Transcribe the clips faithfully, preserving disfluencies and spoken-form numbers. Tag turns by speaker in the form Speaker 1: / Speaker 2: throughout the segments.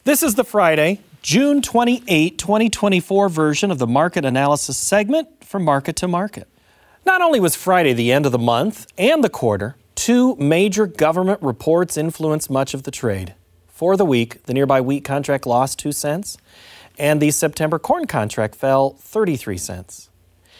Speaker 1: This is the Friday, June twenty-eighth, twenty twenty-four version of the Market Analysis segment from Market to Market. Not only was Friday the end of the month and the quarter, two major government reports influenced much of the trade. For the week, the nearby wheat contract lost two cents, and the September corn contract fell thirty-three cents.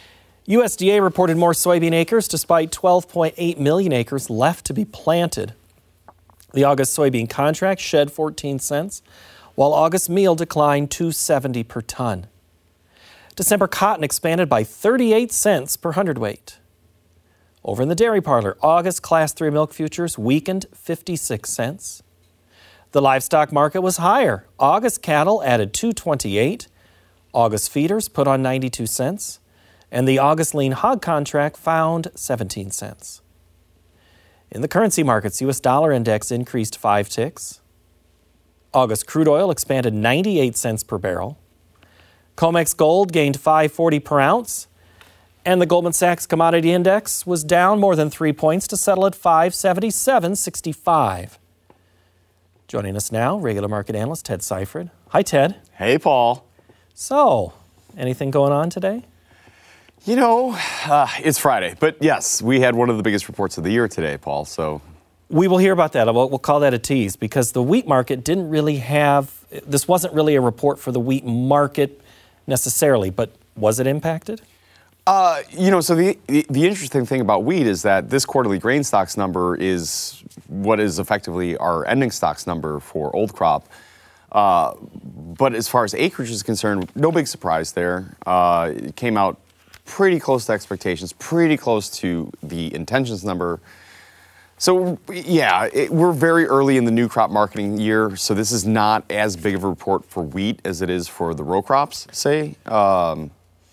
Speaker 1: U S D A reported more soybean acres despite twelve point eight million acres left to be planted. The August soybean contract shed fourteen cents, while August meal declined two seventy per ton. December cotton expanded by thirty-eight cents per hundredweight. Over in the dairy parlor, August Class three milk futures weakened fifty-six cents. The livestock market was higher. August cattle added two twenty-eight. August feeders put on ninety-two cents. And the August lean hog contract found seventeen cents. In the currency markets, U S dollar index increased five ticks. August crude oil expanded ninety-eight cents per barrel. COMEX gold gained five forty per ounce. And the Goldman Sachs Commodity Index was down more than three points to settle at five seventy-seven sixty-five. Joining us now, regular market analyst Ted Seifert. Hi, Ted.
Speaker 2: Hey, Paul.
Speaker 1: So, anything going on today?
Speaker 2: You know, uh, it's Friday, but yes, we had one of the biggest reports of the year today, Paul, so...
Speaker 1: We will hear about that. We'll, we'll call that a tease because the wheat market didn't really have, this wasn't really a report for the wheat market necessarily, but was it impacted?
Speaker 2: Uh, you know, so the, the the interesting thing about wheat is that this quarterly grain stocks number is what is effectively our ending stocks number for old crop. Uh, but as far as acreage is concerned, no big surprise there. Uh, it came out pretty close to expectations, pretty close to the intentions number. So, yeah, it, we're very early in the new crop marketing year, so this is not as big of a report for wheat as it is for the row crops, say. Um,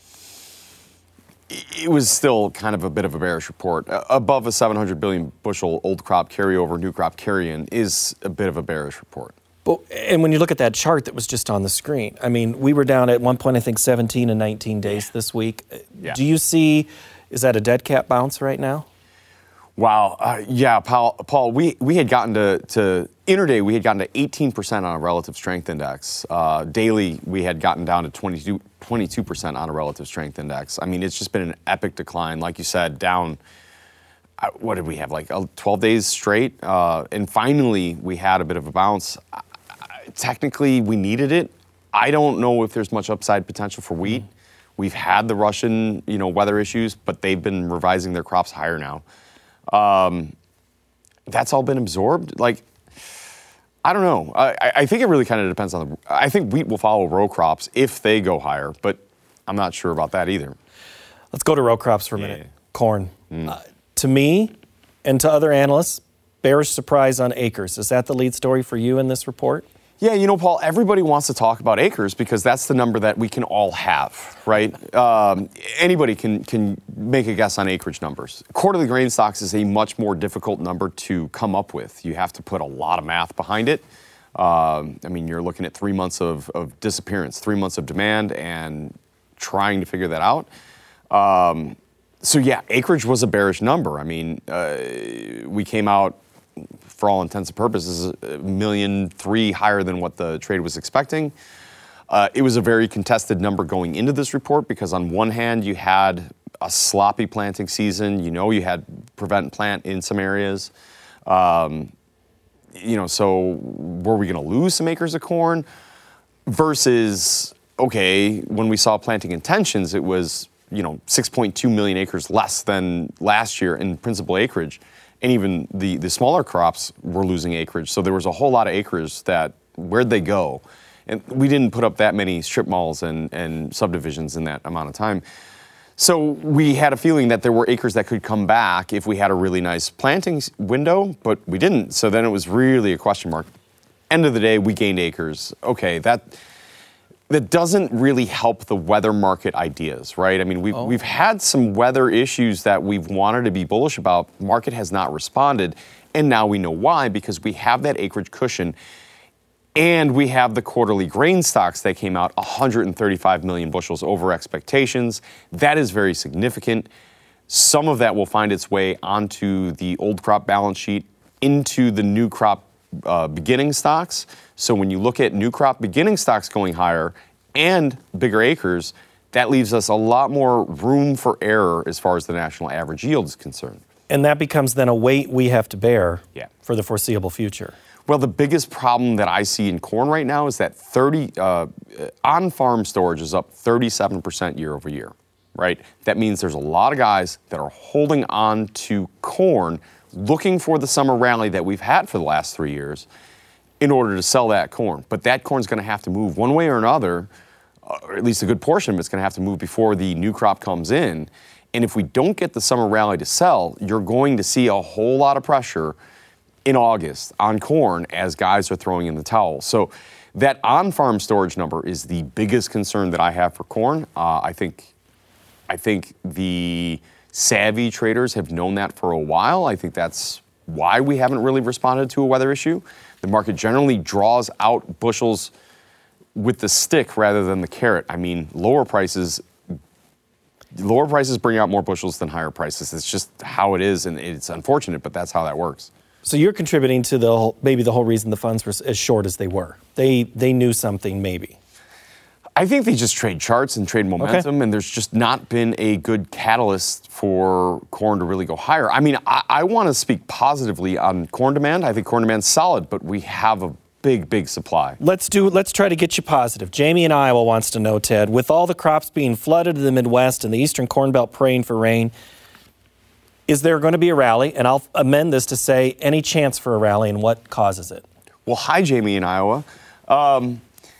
Speaker 2: it was still kind of a bit of a bearish report. Uh, above a seven hundred billion bushel old crop carryover, new crop carry-in is a bit of a bearish report.
Speaker 1: Well, and when you look at that chart that was just on the screen, I mean, we were down at one point, I think, seventeen and nineteen days this week. Yeah. Do you see, is that a dead cat bounce right now?
Speaker 2: Wow. Uh, yeah, Paul, Paul we, we had gotten to, to, intraday, we had gotten to eighteen percent on a relative strength index. Uh, daily, we had gotten down to twenty-two, twenty-two percent on a relative strength index. I mean, it's just been an epic decline. Like you said, down, uh, what did we have, like twelve days straight? Uh, and finally, we had a bit of a bounce. Uh, technically, we needed it. I don't know if there's much upside potential for wheat. Mm-hmm. We've had the Russian, you know, weather issues, but they've been revising their crops higher now. Um, that's all been absorbed. Like, I don't know. I, I think it really kind of depends on the, I think wheat will follow row crops if they go higher, but I'm not sure about that either.
Speaker 1: Let's go to row crops for a minute.
Speaker 2: Yeah.
Speaker 1: Corn.
Speaker 2: Mm.
Speaker 1: Uh, to me and to other analysts, bearish surprise on acres. Is that the lead story for you in this report?
Speaker 2: Yeah, you know, Paul, everybody wants to talk about acres because that's the number that we can all have, right? Um, anybody can can make a guess on acreage numbers. Quarterly grain stocks is a much more difficult number to come up with. You have to put a lot of math behind it. Um, I mean, you're looking at three months of, of disappearance, three months of demand, and trying to figure that out. Um, so, yeah, acreage was a bearish number. I mean, uh, we came out, for all intents and purposes, a million three higher than what the trade was expecting. Uh, it was a very contested number going into this report because on one hand you had a sloppy planting season. You know, you had prevent plant in some areas. Um, you know, so were we going to lose some acres of corn? Versus, okay, when we saw planting intentions, it was, you know, six point two million acres less than last year in principal acreage. And even the, the smaller crops were losing acreage. So there was a whole lot of acres that, where'd they go? And we didn't put up that many strip malls and, and subdivisions in that amount of time. So we had a feeling that there were acres that could come back if we had a really nice planting window, but we didn't. So then it was really a question mark. End of the day, we gained acres. Okay, that... That doesn't really help the weather market ideas, right? I mean, we've, oh. we've had some weather issues that we've wanted to be bullish about. Market has not responded, and now we know why, because we have that acreage cushion, and we have the quarterly grain stocks that came out one hundred thirty-five million bushels over expectations. That is very significant. Some of that will find its way onto the old crop balance sheet, into the new crop uh, beginning stocks. So when you look at new crop beginning stocks going higher and bigger acres, that leaves us a lot more room for error as far as the national average yield is concerned.
Speaker 1: And that becomes then a weight we have to bear
Speaker 2: yeah.
Speaker 1: for the foreseeable future.
Speaker 2: Well, the biggest problem that I see in corn right now is that thirty uh, on-farm storage is up thirty-seven percent year over year, right? That means there's a lot of guys that are holding on to corn, looking for the summer rally that we've had for the last three years in order to sell that corn. But that corn's going to have to move one way or another, or at least a good portion of it's going to have to move before the new crop comes in. And if we don't get the summer rally to sell, you're going to see a whole lot of pressure in August on corn as guys are throwing in the towel. So that on-farm storage number is the biggest concern that I have for corn. Uh, I think, I think the savvy traders have known that for a while. I think that's why we haven't really responded to a weather issue. The market generally draws out bushels with the stick rather than the carrot. I mean, lower prices, lower prices bring out more bushels than higher prices. It's just how it is, and it's unfortunate, but that's how that works.
Speaker 1: So you're contributing to the whole, maybe the whole reason the funds were as short as they were. They they knew something, maybe.
Speaker 2: I think they just trade charts and trade momentum, okay. and there's just not been a good catalyst for corn to really go higher. I mean, I, I want to speak positively on corn demand. I think corn demand's solid, but we have a big, big supply.
Speaker 1: Let's do. Let's try to get you positive. Jamie in Iowa wants to know, Ted, with all the crops being flooded in the Midwest and the Eastern Corn Belt praying for rain, is there going to be a rally? And I'll amend this to say any chance for a rally and what causes it?
Speaker 2: Well, hi, Jamie in Iowa. Um,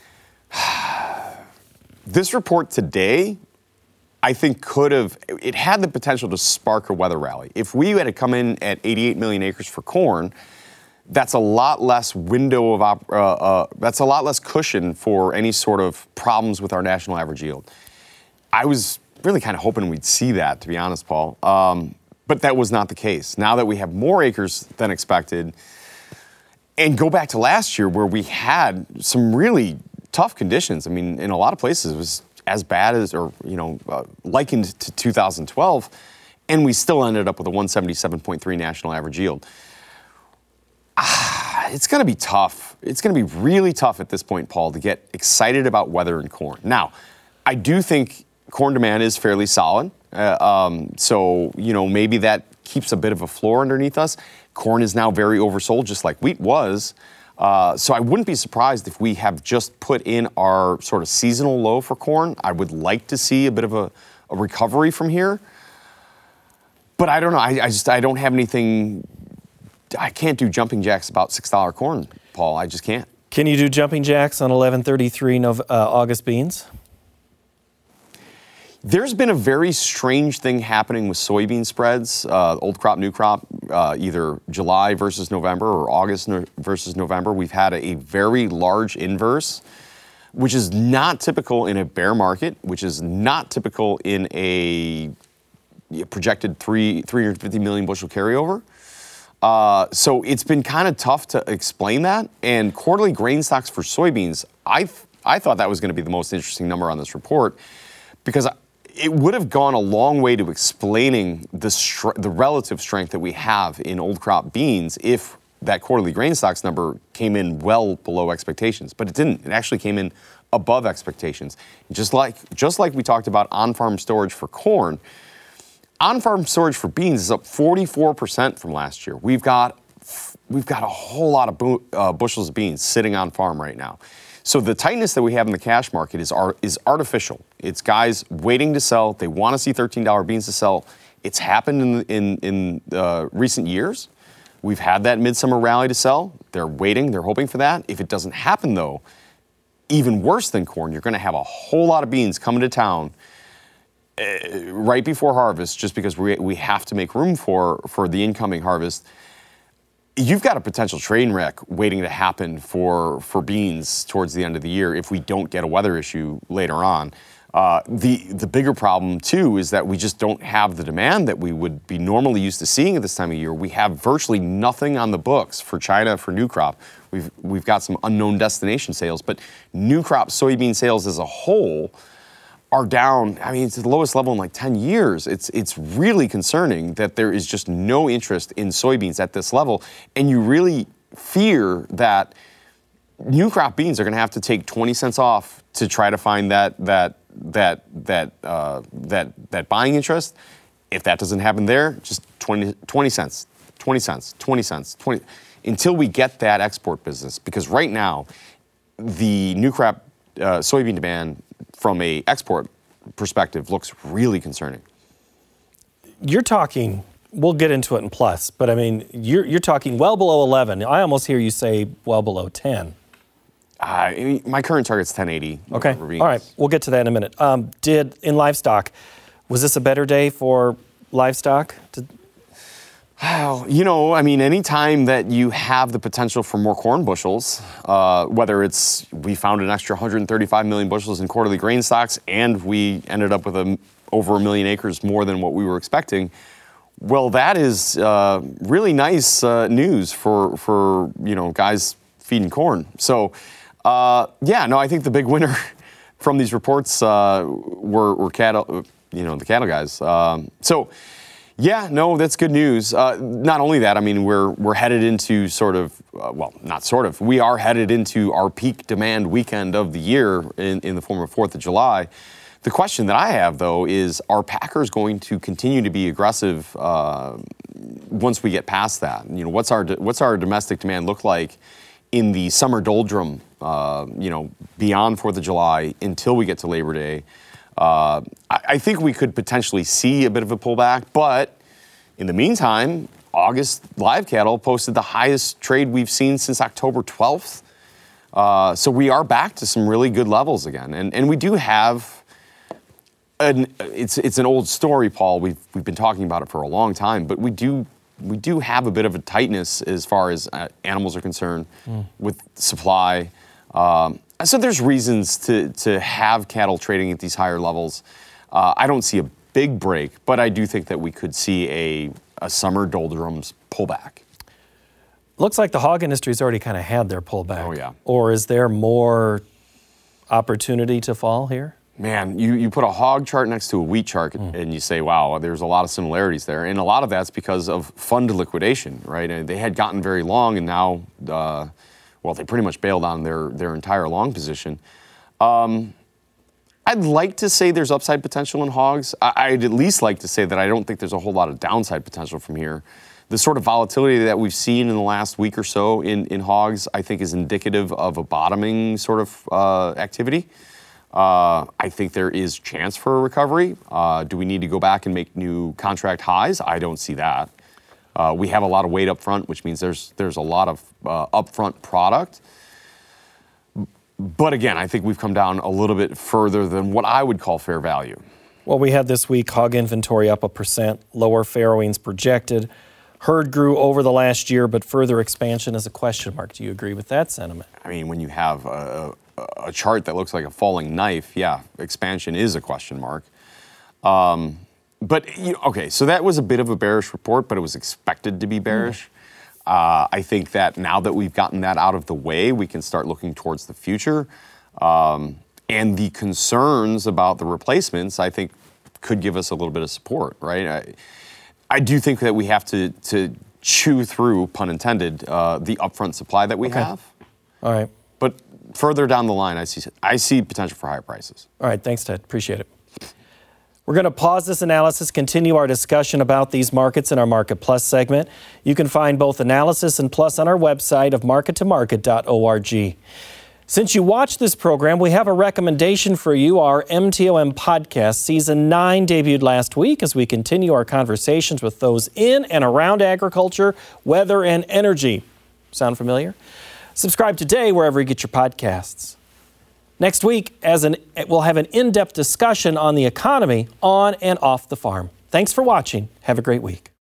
Speaker 2: this report today, I think could have, it had the potential to spark a weather rally. If we had to come in at eighty-eight million acres for corn, that's a lot less window of, op- uh, uh, that's a lot less cushion for any sort of problems with our national average yield. I was really kind of hoping we'd see that, to be honest, Paul. Um, But that was not the case. Now that we have more acres than expected, and go back to last year where we had some really tough conditions. I mean, in a lot of places it was as bad as, or, you know, uh, likened to two thousand twelve, and we still ended up with a one seventy-seven point three national average yield. Ah, it's going to be tough. It's going to be really tough at this point, Paul, to get excited about weather and corn. Now, I do think corn demand is fairly solid. Uh, um, so, you know, maybe that keeps a bit of a floor underneath us. Corn is now very oversold, just like wheat was. Uh, so I wouldn't be surprised if we have just put in our sort of seasonal low for corn. I would like to see a bit of a, a recovery from here. But I don't know. I, I just, I don't have anything. I can't do jumping jacks about six dollars corn, Paul. I just can't.
Speaker 1: Can you do jumping jacks on eleven thirty-three Nov- uh, August beans?
Speaker 2: There's been a very strange thing happening with soybean spreads, uh, old crop, new crop, uh, either July versus November or August no- versus November. We've had a, a very large inverse, which is not typical in a bear market, which is not typical in a projected three, three hundred fifty million bushel carryover. Uh, so it's been kind of tough to explain that. And quarterly grain stocks for soybeans, I, th- I thought that was going to be the most interesting number on this report, because I, it would have gone a long way to explaining the str- the relative strength that we have in old crop beans if that quarterly grain stocks number came in well below expectations. But it didn't. It actually came in above expectations. Just like just like we talked about on-farm storage for corn, on-farm storage for beans is up forty-four percent from last year. We've got we've got a whole lot of bu- uh, bushels of beans sitting on farm right now. So the tightness that we have in the cash market is art, is artificial. It's guys waiting to sell. They want to see thirteen dollars beans to sell. It's happened in in, in uh, recent years. We've had that midsummer rally to sell. They're waiting. They're hoping for that. If it doesn't happen, though, even worse than corn, you're going to have a whole lot of beans coming to town uh, right before harvest, just because we we have to make room for for the incoming harvest. You've got a potential train wreck waiting to happen for, for beans towards the end of the year if we don't get a weather issue later on. Uh, the, the bigger problem, too, is that we just don't have the demand that we would be normally used to seeing at this time of year. We have virtually nothing on the books for China for new crop. We've, we've got some unknown destination sales, but new crop soybean sales as a whole are down. I mean, it's the lowest level in like ten years. It's it's really concerning that there is just no interest in soybeans at this level. And you really fear that new crop beans are going to have to take twenty cents off to try to find that that that that uh, that that buying interest. If that doesn't happen there, just twenty, twenty cents, twenty cents, twenty cents, twenty until we get that export business. Because right now, the new crop uh, soybean demand from a export perspective looks really concerning.
Speaker 1: You're talking. We'll get into it in plus, but I mean, you're you're talking well below eleven. I almost hear you say well below ten.
Speaker 2: Uh, my current target's ten eighty.
Speaker 1: Okay. All right. We'll get to that in a minute. Um, did in livestock, was this a better day for livestock? Did,
Speaker 2: Wow, you know, I mean, any time that you have the potential for more corn bushels, uh, whether it's we found an extra one hundred thirty-five million bushels in quarterly grain stocks, and we ended up with a, over a million acres more than what we were expecting. Well, that is uh, really nice uh, news for for you know guys feeding corn. So, uh, yeah, no, I think the big winner from these reports uh, were, were cattle, you know, the cattle guys. Um, so. Yeah, no, that's good news. Uh, not only that, I mean, we're we're headed into sort of, uh, well, not sort of, we are headed into our peak demand weekend of the year in, in the form of fourth of July. The question that I have, though, is are packers going to continue to be aggressive uh, once we get past that? You know, what's our what's our domestic demand look like in the summer doldrum, uh, you know, beyond fourth of July until we get to Labor Day? Uh, I, I think we could potentially see a bit of a pullback, but in the meantime, August live cattle posted the highest trade we've seen since October twelfth. Uh, so we are back to some really good levels again, and and we do have an it's it's an old story, Paul. We've we've been talking about it for a long time, but we do we do have a bit of a tightness as far as uh, animals are concerned mm. with supply. Um, So there's reasons to to have cattle trading at these higher levels. Uh, I don't see a big break, but I do think that we could see a, a summer doldrums pullback.
Speaker 1: Looks like the hog industry's already kind of had their pullback.
Speaker 2: Oh, yeah.
Speaker 1: Or is there more opportunity to fall here?
Speaker 2: Man, you, you put a hog chart next to a wheat chart mm. and you say, wow, there's a lot of similarities there. And a lot of that's because of fund liquidation, right? And they had gotten very long and now... Uh, Well, they pretty much bailed on their, their entire long position. Um, I'd like to say there's upside potential in hogs. I, I'd at least like to say that I don't think there's a whole lot of downside potential from here. The sort of volatility that we've seen in the last week or so in, in hogs, I think is indicative of a bottoming sort of uh, activity. Uh, I think there is chance for a recovery. Uh, do we need to go back and make new contract highs? I don't see that. Uh, we have a lot of weight up front, which means there's there's a lot of uh, upfront product. But again, I think we've come down a little bit further than what I would call fair value.
Speaker 1: Well, we had this week hog inventory up a percent, lower farrowings projected. Herd grew over the last year, but further expansion is a question mark. Do you agree with that sentiment?
Speaker 2: I mean, when you have a, a chart that looks like a falling knife, yeah, expansion is a question mark. Um, But, you know, okay, so that was a bit of a bearish report, but it was expected to be bearish. Mm. Uh, I think that now that we've gotten that out of the way, we can start looking towards the future. Um, and the concerns about the replacements, I think, could give us a little bit of support, right? I, I do think that we have to, to chew through, pun intended, uh, the upfront supply that we
Speaker 1: okay.
Speaker 2: have.
Speaker 1: All right.
Speaker 2: But further down the line, I see, I see potential for higher prices.
Speaker 1: All right, thanks, Ted. Appreciate it. We're going to pause this analysis, continue our discussion about these markets in our Market Plus segment. You can find both analysis and plus on our website of market to market dot org. Since you watched this program, we have a recommendation for you. Our M T O M podcast season nine debuted last week as we continue our conversations with those in and around agriculture, weather, and energy. Sound familiar? Subscribe today wherever you get your podcasts. Next week, as an, we'll have an in-depth discussion on the economy on and off the farm. Thanks for watching. Have a great week.